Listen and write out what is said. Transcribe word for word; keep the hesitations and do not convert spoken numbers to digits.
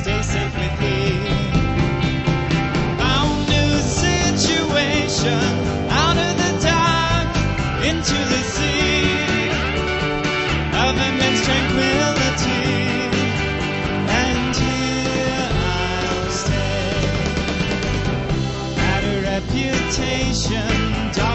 stay safe with Thee. Found new situation, out of the dark, into the sea of immense tranquility, and here I'll stay. At a reputation, dark